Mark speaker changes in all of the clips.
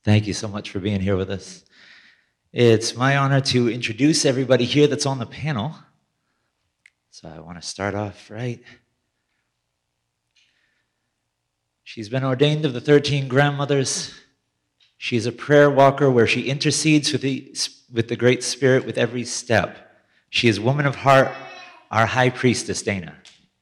Speaker 1: Thank you so much for being here with us. It's my honor to introduce everybody here that's on the panel. So I want to start off right. She's been ordained of the 13 grandmothers. She's a prayer walker where she intercedes with the Great Spirit with every step. She is woman of heart, our high priestess, Dana.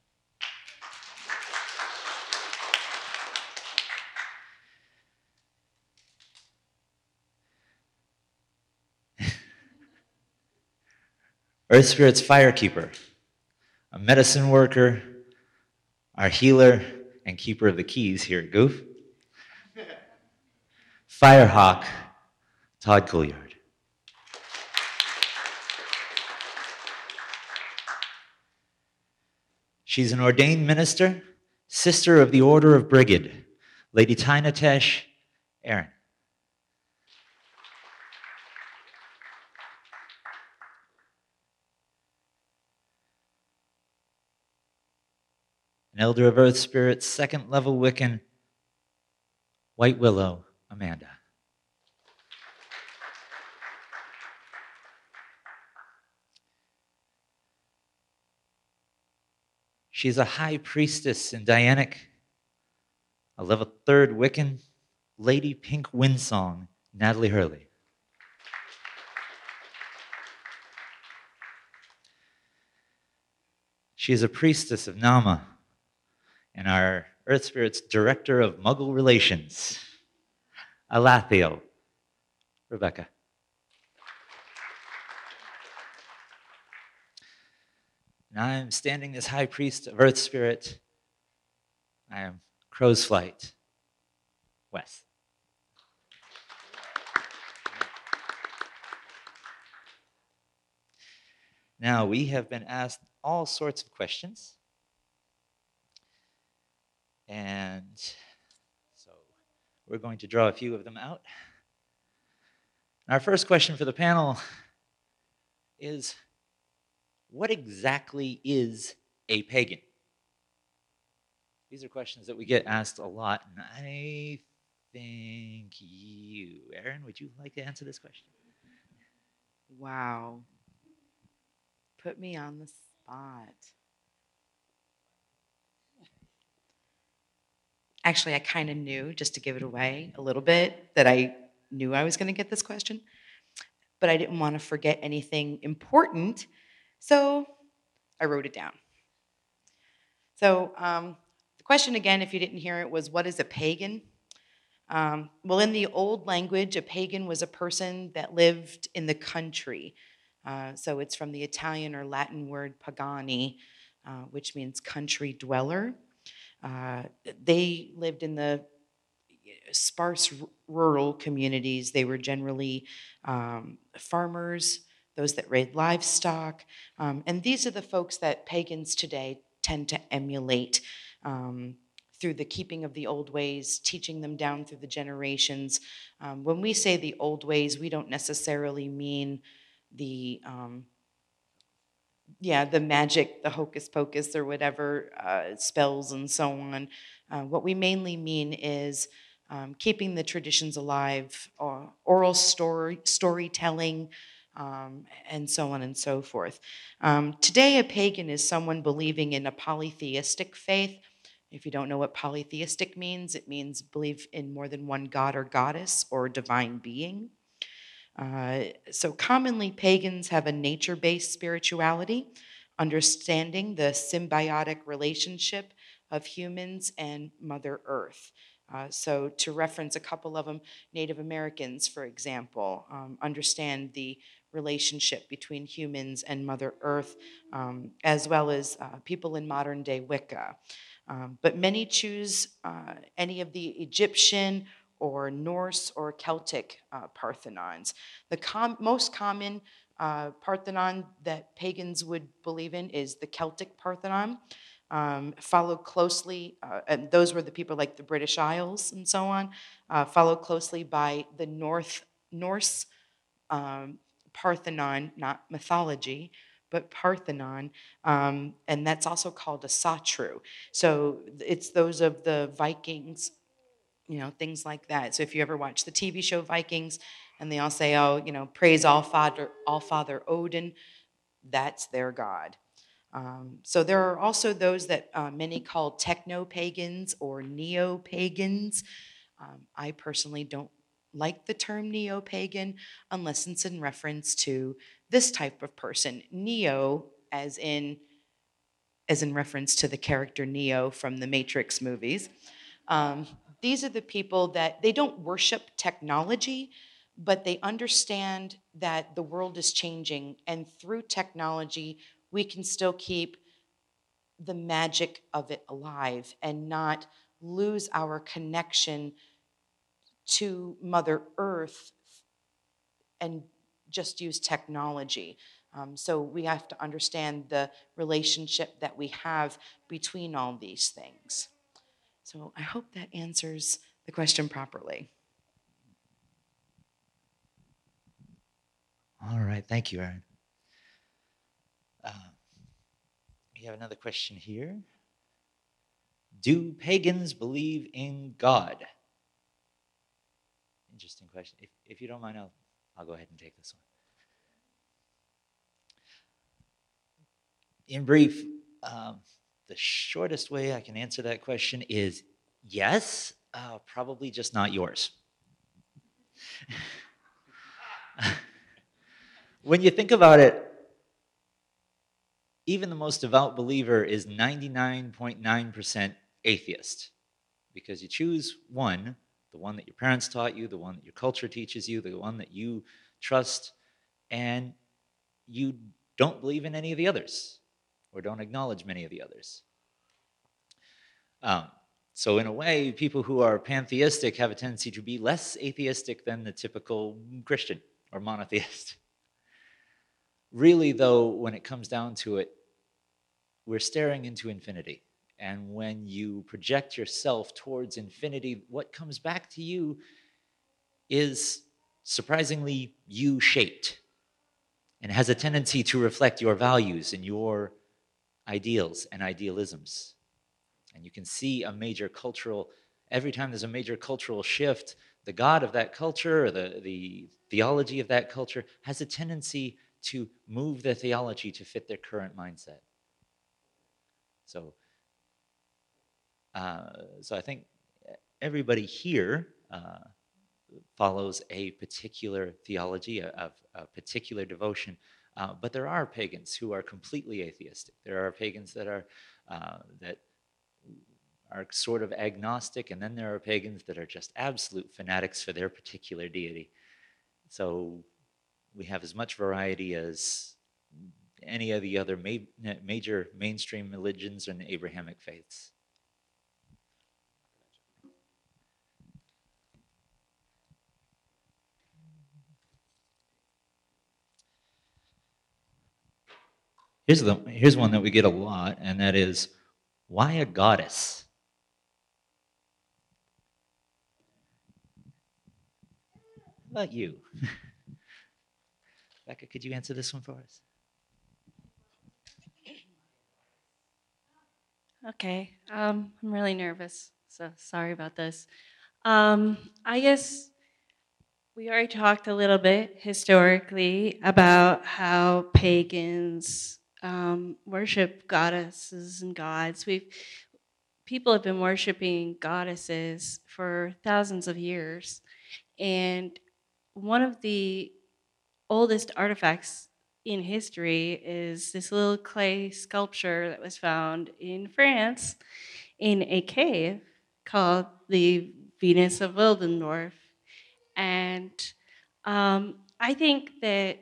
Speaker 1: Earth Spirit's firekeeper, a medicine worker, our healer, and keeper of the keys here at Goof. Firehawk, Todd Couillard. She's an ordained minister, sister of the Order of Brigid, Lady Tainatesh Aaron. An elder of Earth Spirit, second level Wiccan, White Willow, Amanda. She's a high priestess in Dianic, a level third Wiccan, Lady Pink Windsong, Natalie Hurley. She is a priestess of Nama and our Earth Spirit's Director of Muggle Relations, Alathiel, Rebecca. And I am standing as High Priest of Earth Spirit. I am Crow's Flight, Wes. Now, we have been asked all sorts of questions. And so we're going to draw a few of them out. Our first question for the panel is, what exactly is a pagan? These are questions that we get asked a lot, and I think you, Erin, would you like to answer this question?
Speaker 2: Wow. Put me on the spot. Actually, I kind of knew, just to give it away a little bit, that I knew I was going to get this question, but I didn't want to forget anything important, so I wrote it down. So the question again, if you didn't hear it, was what is a pagan? Well, in the old language, a pagan was a person that lived in the country. So it's from the Italian or Latin word pagani, which means country dweller. Uh, they lived in the sparse rural communities. They were generally farmers, those that raised livestock. And these are the folks that pagans today tend to emulate through the keeping of the old ways, teaching them down through the generations. When we say the old ways, we don't necessarily mean the the magic, the hocus pocus or whatever, spells and so on. What we mainly mean is keeping the traditions alive, oral storytelling, and so on and so forth. Today, a pagan is someone believing in a polytheistic faith. If you don't know what polytheistic means, it means believe in more than one god or goddess or divine being. So commonly, pagans have a nature-based spirituality, understanding the symbiotic relationship of humans and Mother Earth. So to reference a couple of them, Native Americans, for example, understand the relationship between humans and Mother Earth, as well as people in modern day Wicca. But many choose any of the Egyptian or Norse or Celtic Parthenons. The most common Parthenon that pagans would believe in is the Celtic Parthenon, followed closely, and those were the people like the British Isles and so on, followed closely by the Norse Parthenon, not mythology, but Parthenon, and that's also called a Satru. So it's those of the Vikings things like that. So if you ever watch the TV show Vikings, and they all say, "Oh, praise All Father Odin," that's their god. So there are also those that many call techno-pagans or neo-pagans. I personally don't like the term neo-pagan unless it's in reference to this type of person. Neo, as in reference to the character Neo from the Matrix movies. Um, these are the people that they don't worship technology, but they understand that the world is changing, and through technology, we can still keep the magic of it alive and not lose our connection to Mother Earth and just use technology. So we have to understand the relationship that we have between all these things. So I hope that answers the question properly.
Speaker 1: All right, thank you, Aaron. We have another question here. Do pagans believe in God? Interesting question. If you don't mind, I'll go ahead and take this one. In brief, the shortest way I can answer that question is yes, probably just not yours. When you think about it, even the most devout believer is 99.9% atheist, because you choose one, the one that your parents taught you, the one that your culture teaches you, the one that you trust, and you don't believe in any of the others or don't acknowledge many of the others. So in a way, people who are pantheistic have a tendency to be less atheistic than the typical Christian or monotheist. Really, though, when it comes down to it, we're staring into infinity. And when you project yourself towards infinity, what comes back to you is surprisingly you-shaped and has a tendency to reflect your values and your ideals and idealisms. And you can see a major cultural, every time there's a major cultural shift, the God of that culture or the theology of that culture has a tendency to move the theology to fit their current mindset. So, so I think everybody here follows a particular theology, a particular devotion, but there are pagans who are completely atheistic. There are pagans that are sort of agnostic, and then there are pagans that are just absolute fanatics for their particular deity. So we have as much variety as any of the other major mainstream religions and Abrahamic faiths. Here's one that we get a lot, and that is, why a goddess? How about you? Becca, could you answer this one for us?
Speaker 3: Okay, I'm really nervous, so sorry about this. I guess we already talked a little bit historically about how pagans worship goddesses and gods. People have been worshiping goddesses for thousands of years, and one of the oldest artifacts in history is this little clay sculpture that was found in France in a cave called the Venus of Willendorf. And I think that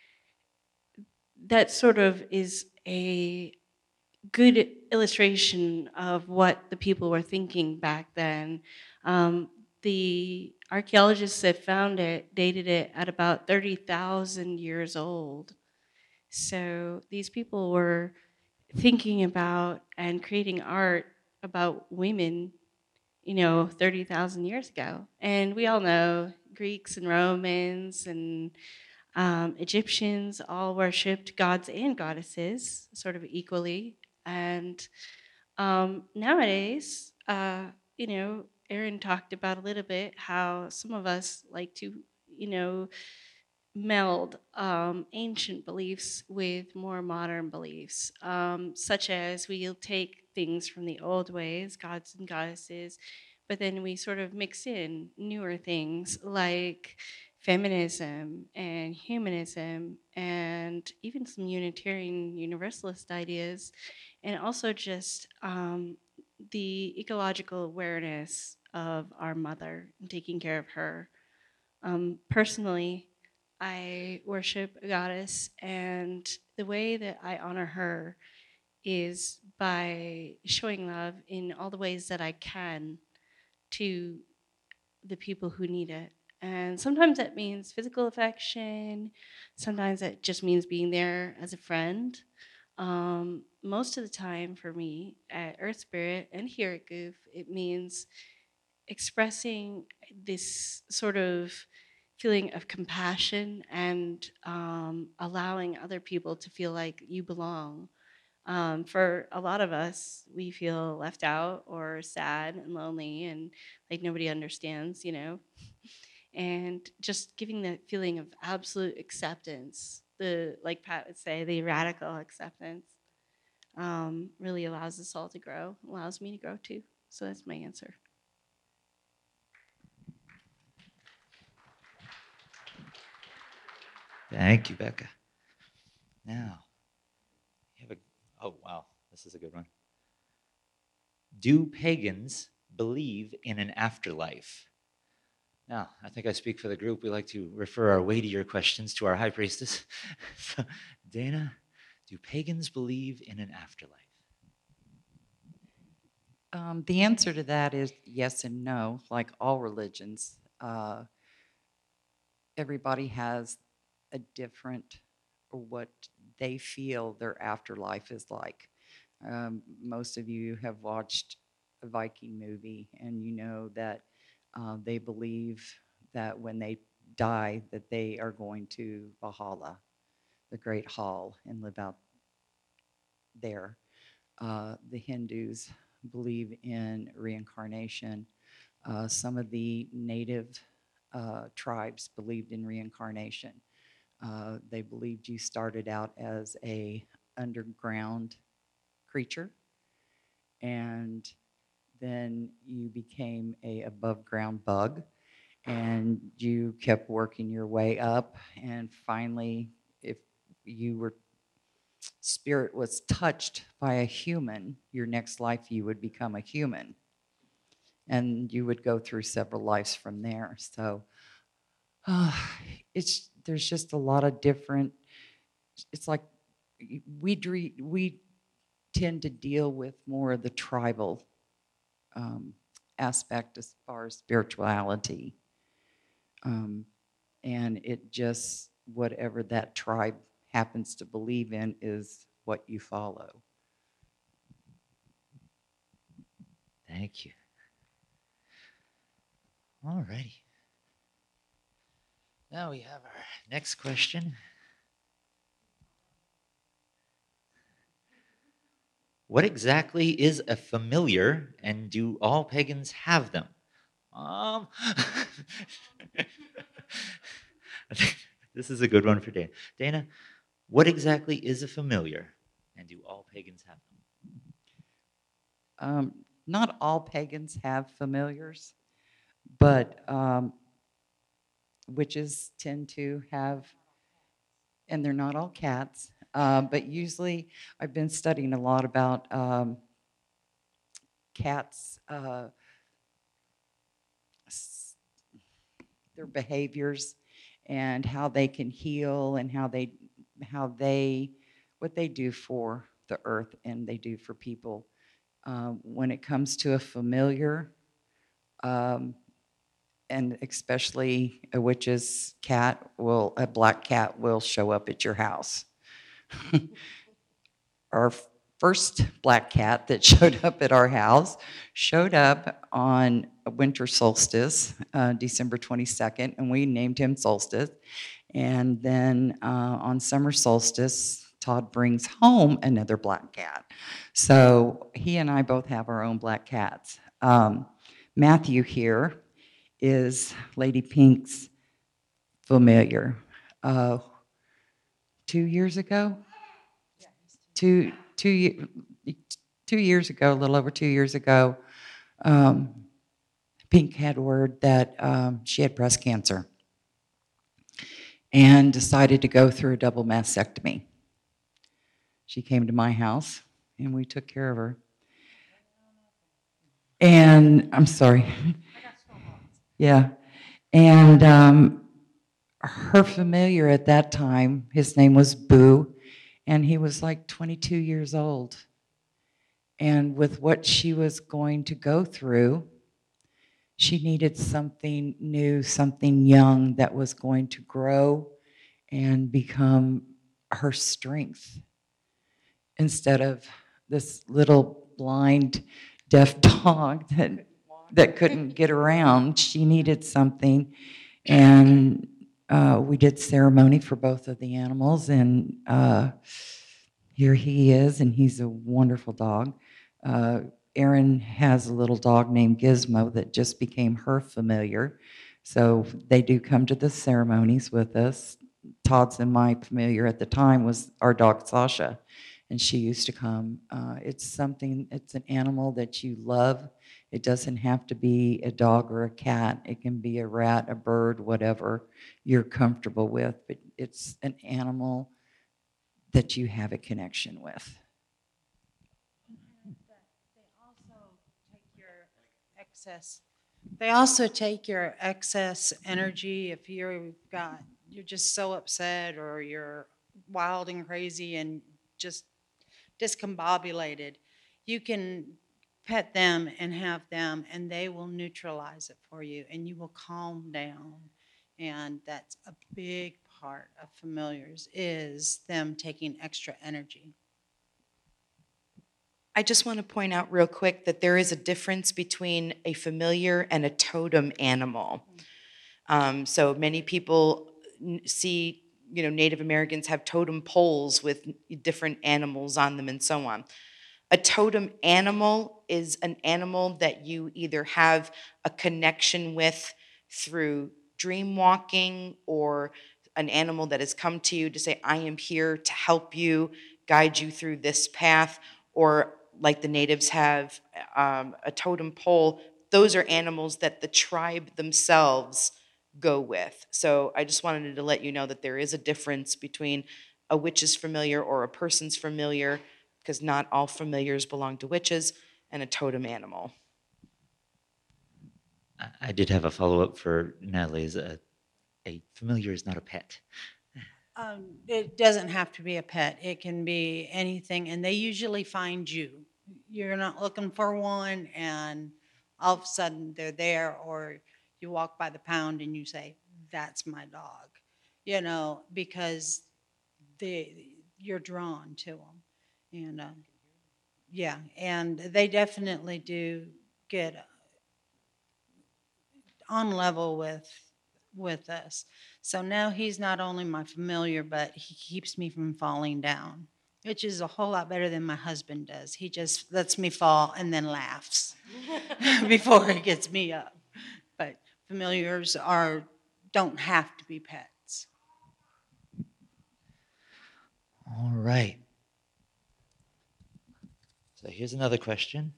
Speaker 3: that sort of is a good illustration of what the people were thinking back then. The archaeologists that found it dated it at about 30,000 years old. So these people were thinking about and creating art about women, 30,000 years ago. And we all know Greeks and Romans and Egyptians all worshipped gods and goddesses sort of equally. And nowadays, Erin talked about a little bit how some of us like to, you know, meld ancient beliefs with more modern beliefs, such as we'll take things from the old ways, gods and goddesses, but then we sort of mix in newer things like feminism and humanism and even some Unitarian Universalist ideas, and also just the ecological awareness of our mother and taking care of her. Personally, I worship a goddess, and the way that I honor her is by showing love in all the ways that I can to the people who need it. And sometimes that means physical affection, sometimes that just means being there as a friend. Most of the time for me at Earth Spirit and here at Goof, it means expressing this sort of feeling of compassion and allowing other people to feel like you belong. For a lot of us, we feel left out or sad and lonely and like nobody understands, you know. And just giving that feeling of absolute acceptance, the like Pat would say, the radical acceptance, really allows us all to grow, allows me to grow too. So that's my answer.
Speaker 1: Thank you, Becca. Now, you have a, oh, wow, this is a good one. Do pagans believe in an afterlife? Now, I think I speak for the group. We like to refer our weightier questions to our high priestess. So, Dana, do pagans believe in an afterlife?
Speaker 4: The answer to that is yes and no, like all religions. Everybody has a different, or what they feel their afterlife is like. Most of you have watched a Viking movie, and you know that they believe that when they die, that they are going to Valhalla, the Great Hall, and live out there. The Hindus believe in reincarnation. Some of the native tribes believed in reincarnation. They believed you started out as a underground creature, and then you became a above ground bug, and you kept working your way up, and finally, if you were spirit was touched by a human, your next life you would become a human. And you would go through several lives from there. So uh, there's just a lot of different, it's like we tend to deal with more of the tribal aspect as far as spirituality. And it just, whatever that tribe happens to believe in is what you follow.
Speaker 1: Thank you. All righty. Now we have our next question. What exactly is a familiar, and do all pagans have them? I think this is a good one for Dana. Dana, what exactly is a familiar, and do all pagans have them?
Speaker 4: Not all pagans have familiars, but witches tend to have, and they're not all cats, but usually I've been studying a lot about cats, their behaviors and how they can heal and what they do for the earth and they do for people. When it comes to a familiar, and especially a witch's cat a black cat will show up at your house. Our first black cat that showed up at our house showed up on a winter solstice, December 22nd, and we named him Solstice. And then on summer solstice, Todd brings home another black cat. So he and I both have our own black cats. Matthew here is Lady Pink's familiar. 2 years ago, two, two, ye- 2 years ago, a little over 2 years ago, um, Pink had word that she had breast cancer and decided to go through a double mastectomy. She came to my house and we took care of her. And I'm sorry. Yeah. And her familiar at that time, his name was Boo, and he was like 22 years old. And with what she was going to go through, she needed something new, something young that was going to grow and become her strength instead of this little blind, deaf dog that couldn't get around. She needed something. And we did ceremony for both of the animals. And here he is, and he's a wonderful dog. Erin has a little dog named Gizmo that just became her familiar. So they do come to the ceremonies with us. Todd's and my familiar at the time was our dog Sasha, and she used to come. It's an animal that you love. It doesn't have to be a dog or a cat. It can be a rat, a bird, whatever you're comfortable with, but it's an animal that you have a connection with.
Speaker 5: Excess. They also take your excess energy if you're just so upset or you're wild and crazy and just discombobulated. You can pet them and have them, and they will neutralize it for you, and you will calm down. And that's a big part of familiars is them taking extra energy.
Speaker 2: I just want to point out real quick that there is a difference between a familiar and a totem animal. So many people see, Native Americans have totem poles with different animals on them and so on. A totem animal is an animal that you either have a connection with through dream walking, or an animal that has come to you to say, I am here to help you, guide you through this path, or like the natives have a totem pole. Those are animals that the tribe themselves go with. So I just wanted to let you know that there is a difference between a witch's familiar or a person's familiar, because not all familiars belong to witches, and a totem animal.
Speaker 1: I did have a follow-up for Natalie's. A familiar is not a pet.
Speaker 5: It doesn't have to be a pet. It can be anything, and they usually find you. You're not looking for one, and all of a sudden they're there, or you walk by the pound and you say, "That's my dog," because you're drawn to them, and yeah, and they definitely do get on level with us. So now he's not only my familiar, but he keeps me from falling down, which is a whole lot better than my husband does. He just lets me fall and then laughs before he gets me up. But familiars don't have to be pets.
Speaker 1: All right. So here's another question.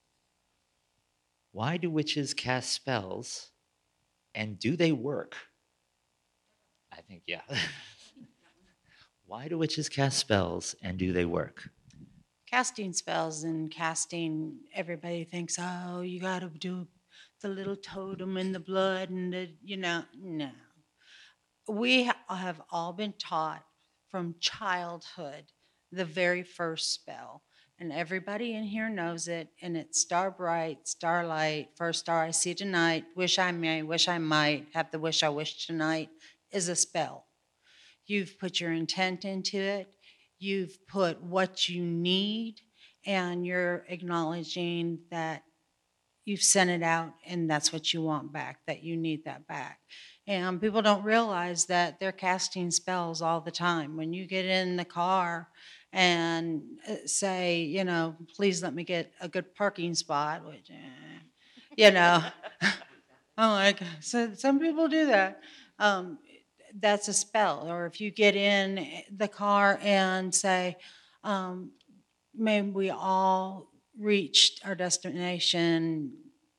Speaker 1: Why do witches cast spells, and do they work? I think, yeah. Why do witches cast spells, and do they work?
Speaker 5: Casting spells and casting, everybody thinks, oh, you got to do the little totem in the blood and no. We have all been taught from childhood the very first spell. And everybody in here knows it, and it's star bright, starlight, first star I see tonight, wish I may, wish I might, have the wish I wish tonight, is a spell. You've put your intent into it, you've put what you need, and you're acknowledging that you've sent it out and that's what you want back, that you need that back. And people don't realize that they're casting spells all the time. When you get in the car and say, please let me get a good parking spot, which, you know. I'm like, so some people do that. That's a spell. Or if you get in the car and say, may we all reach our destination,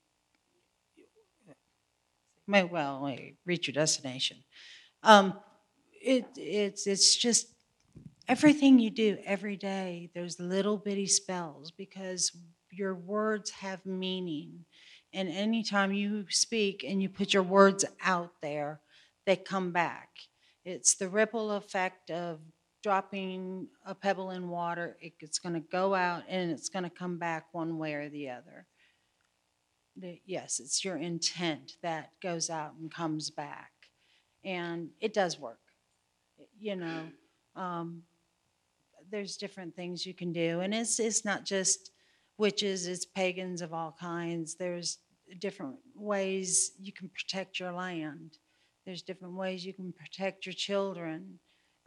Speaker 5: reach your destination. It's just everything you do every day, there's little bitty spells because your words have meaning. And anytime you speak and you put your words out there, they come back. It's the ripple effect of dropping a pebble in water. It's going to go out and it's going to come back one way or the other. Yes, it's your intent that goes out and comes back. And it does work. You know, there's different things you can do. And it's not just witches, it's pagans of all kinds. There's different ways you can protect your land. There's different ways you can protect your children.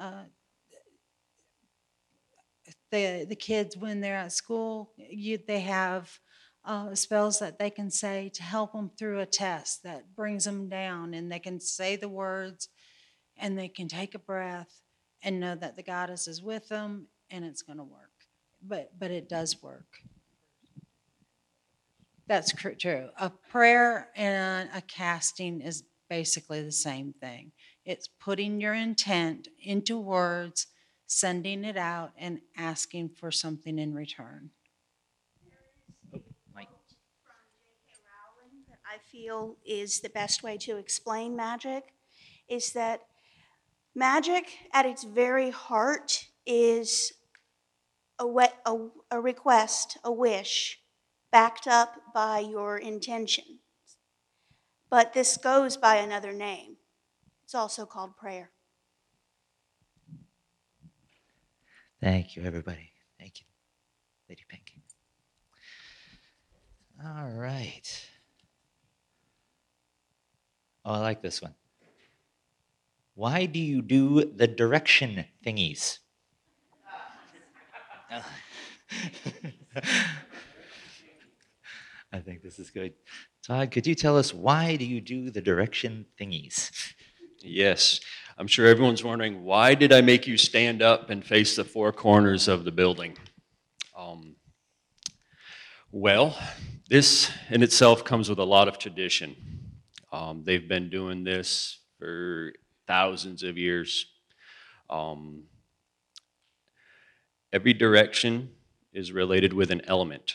Speaker 5: The kids, when they're at school, they have spells that they can say to help them through a test that brings them down, and they can say the words, and they can take a breath and know that the goddess is with them, and it's going to work. But it does work. That's true. A prayer and a casting is basically the same thing. It's putting your intent into words, sending it out, and asking for something in return.
Speaker 1: Mike.
Speaker 6: From J.K. Rowling that I feel is the best way to explain magic is that magic at its very heart is a request, a wish, backed up by your intention. But this goes by another name. It's also called prayer.
Speaker 1: Thank you, everybody. Thank you, Lady Pink. All right. Oh, I like this one. Why do you do the direction thingies? I think this is good. Todd, could you tell us why do you do the direction thingies?
Speaker 7: Yes, I'm sure everyone's wondering, why did I make you stand up and face the four corners of the building? Well, this in itself comes with a lot of tradition. They've been doing this for thousands of years. Every direction is related with an element.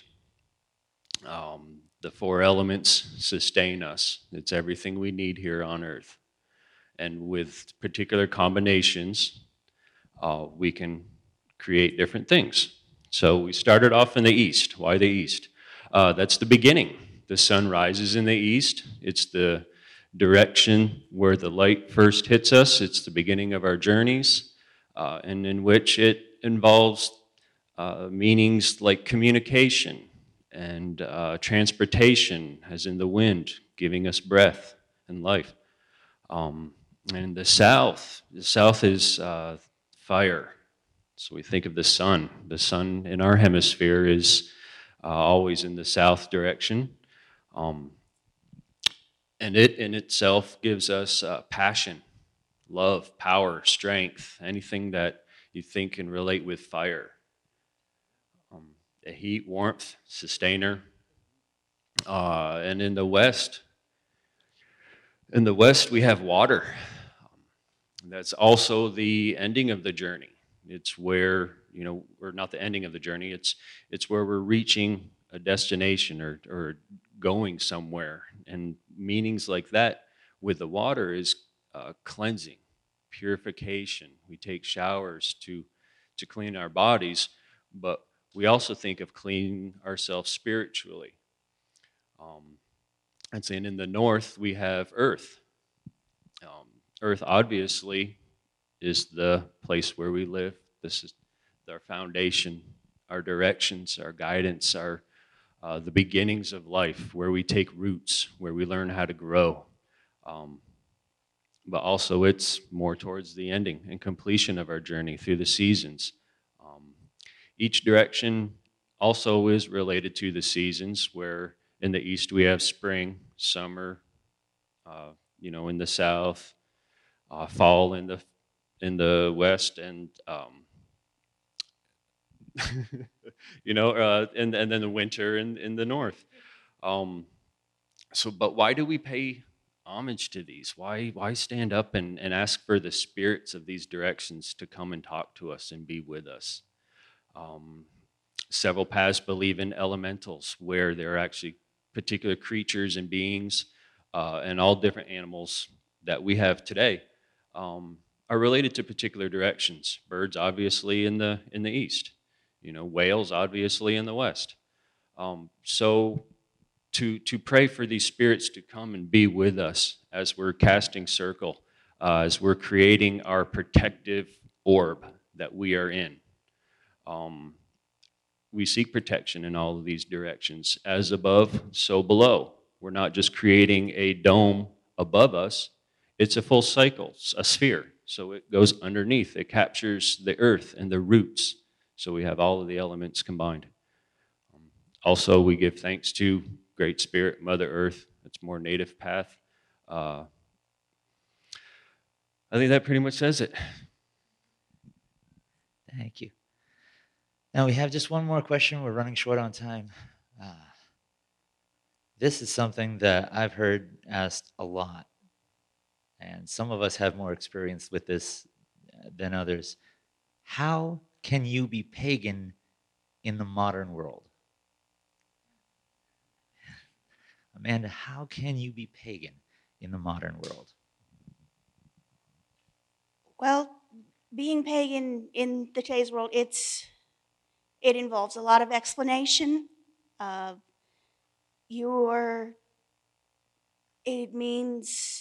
Speaker 7: The four elements sustain us. It's everything we need here on earth. And with particular combinations, we can create different things. So we started off in the east. Why the east? That's the beginning. The sun rises in the east. It's the direction where the light first hits us. It's the beginning of our journeys, and in which it involves meanings like communication and transportation, as in the wind, giving us breath and life. And the south is fire. So we think of the sun. The sun in our hemisphere is always in the south direction. And it in itself gives us passion, love, power, strength, anything that you think can relate with fire. The heat, warmth, sustainer. And in the west we have water. That's also the ending of the journey. It's where, or not the ending of the journey, it's where we're reaching a destination or going somewhere. And meanings like that with the water is cleansing, purification. We take showers to clean our bodies, but we also think of cleaning ourselves spiritually. And saying in the north, we have earth. Earth obviously is the place where we live. This is our foundation, our directions, our guidance, our the beginnings of life, where we take roots, where we learn how to grow. But also it's more towards the ending and completion of our journey through the seasons. Each direction also is related to the seasons, where In the east, we have spring, summer, in the south, fall in the west, and and then the winter in the north. But why do we pay homage to these? Why stand up and ask for the spirits of these directions to come and talk to us and be with us? Several paths believe in elementals, where there are actually particular creatures and beings and all different animals that we have today are related to particular directions. Birds, obviously, in the east. Whales, obviously, in the west. So to pray for these spirits to come and be with us as we're casting circle, as we're creating our protective orb that we are in. We seek protection in all of these directions. As above, so below. We're not just creating a dome above us. It's a full cycle, a sphere. So it goes underneath. It captures the earth and the roots. So we have all of the elements combined. Also, we give thanks to Great Spirit, Mother Earth. It's more native path. I think that pretty much says it.
Speaker 1: Thank you. Now we have just one more question. We're running short on time. This is something that I've heard asked a lot, and some of us have more experience with this than others. How can you be pagan in the modern world? Amanda, how can you be pagan in the modern world?
Speaker 6: Well, being pagan in the today's world, it involves a lot of explanation. It means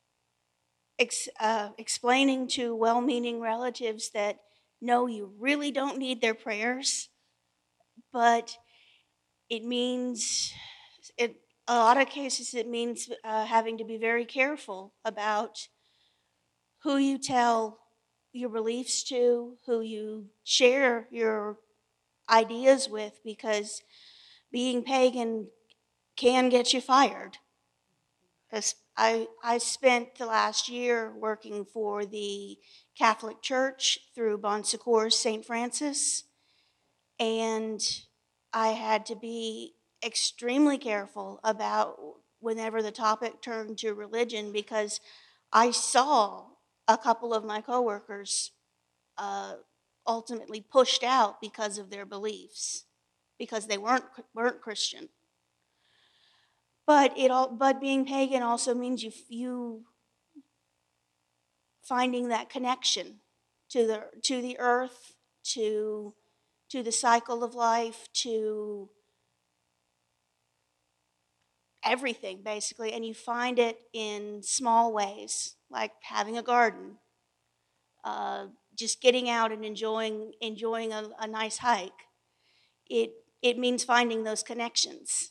Speaker 6: explaining to well-meaning relatives that no, you really don't need their prayers, but it means, in a lot of cases, it means having to be very careful about who you tell your beliefs to, who you share your ideas with, because being pagan can get you fired. I spent the last year working for the Catholic Church through Bon Secours St. Francis, and I had to be extremely careful about whenever the topic turned to religion, because I saw a couple of my coworkers ultimately pushed out because of their beliefs, because they weren't Christian. But being pagan also means you finding that connection to the earth, to the cycle of life, to everything basically, and you find it in small ways, like having a garden, just getting out and enjoying a nice hike. It means finding those connections.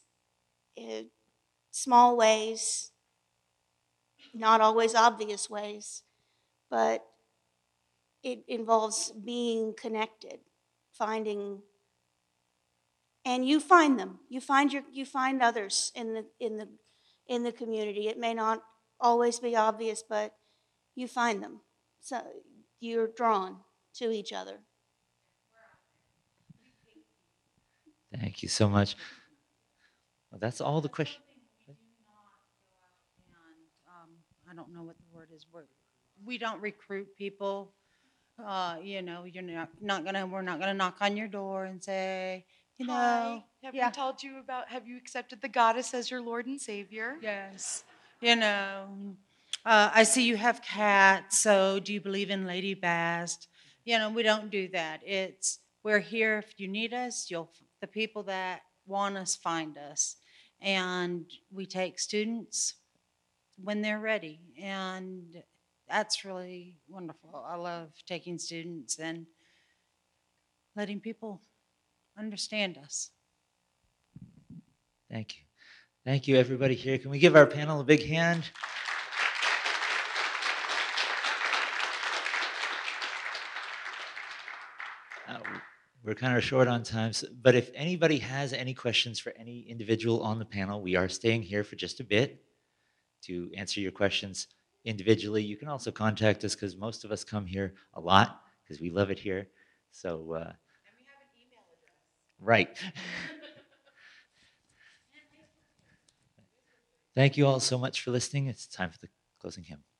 Speaker 6: Small ways, not always obvious ways, but it involves being connected, finding, and you find them. You find others in the community. It may not always be obvious, but you find them. So you're drawn to each other.
Speaker 1: Thank you so much. Well, that's all the questions.
Speaker 5: I don't know what the word is. We don't recruit people. You're not gonna. We're not gonna knock on your door and say,
Speaker 8: Hi. Have
Speaker 5: yeah.
Speaker 8: we told you about, have you accepted the goddess as your Lord and Savior?
Speaker 5: Yes. I see you have cats, so do you believe in Lady Bast? We don't do that. We're here if you need us. The people that want us find us. And we take students when they're ready. And that's really wonderful. I love taking students and letting people understand us.
Speaker 1: Thank you. Thank you, everybody here. Can we give our panel a big hand? we're kind of short on time, but if anybody has any questions for any individual on the panel, we are staying here for just a bit to answer your questions individually. You can also contact us because most of us come here a lot because we love it here. So, and we have an email address. Right. Thank you all so much for listening. It's time for the closing hymn.